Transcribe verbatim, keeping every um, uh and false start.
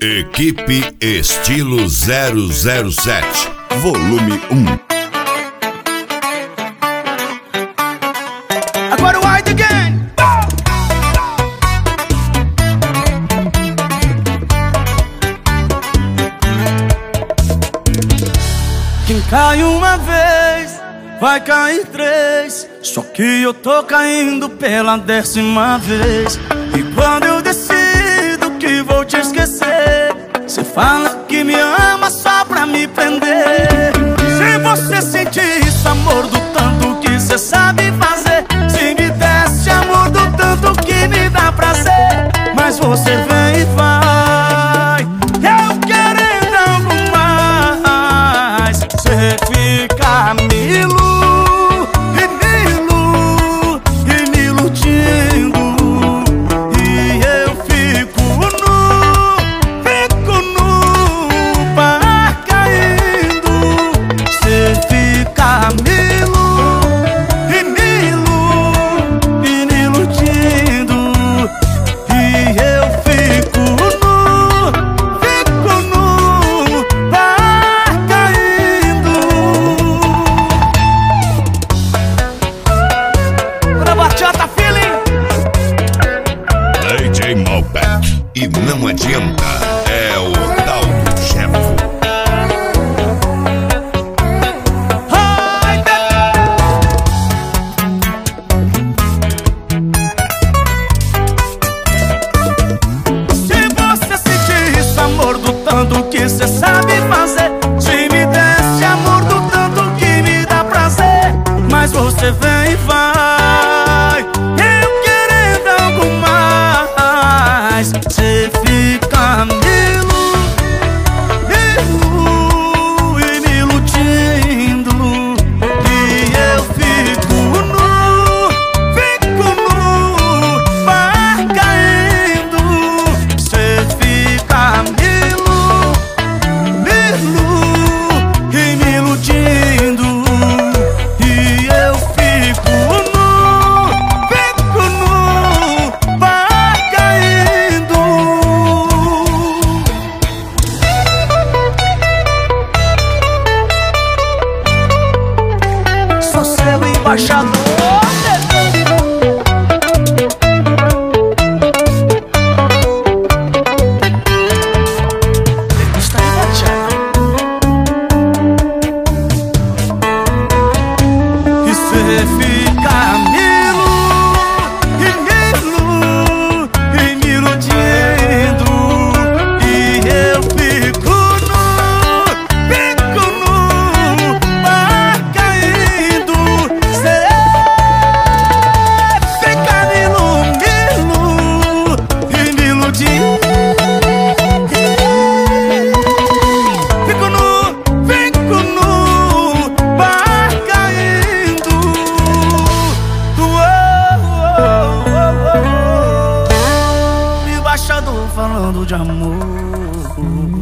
Equipe Estilo zero zero sete, volume um. Agora o Wide Again. Quem cai uma vez, vai cair três. Só que eu tô caindo pela décima vez. E quando eu decido que vou te esquecer, cê fala que me ama só pra me prender. Se você sentir esse amor do tanto que cê sabe fazer, se me desse amor do tanto que me dá prazer, mas você vem e vai, eu querendo algo mais. Cê fica me ilu, e me ilu, e me iludindo, e eu fico nu, fico nu, par caindo. Cê fica me ilu, e me ilu, e me iludindo, e eu fico nu, fico nu, par caindo. Pra bachata feeling. D J Malbec. E não adianta, é o tal do chefe. Ai, se você sentir esse amor do tanto que cê sabe fazer, se me desse amor do tanto que me dá prazer, mas você vem e vai, eu querendo algo mais. Cê fica me ilu, me ilu, e me iludindo, e eu fico nu, fico nu, par caindo. Cê fica me ilu, me ilu, e me iludindo, e eu fico nu, fico nu, par caindo. Sou seu embaixador. Está embaixado. E cê fica me ilu, e me ilu, e me iludindo, e eu fico nu, fico nu, par caindo. Cê fica me ilu, me ilu, e me iludindo, fico nu, fico nu, par caindo. Uou, uou, uou, uou. Embaixador falando de amor.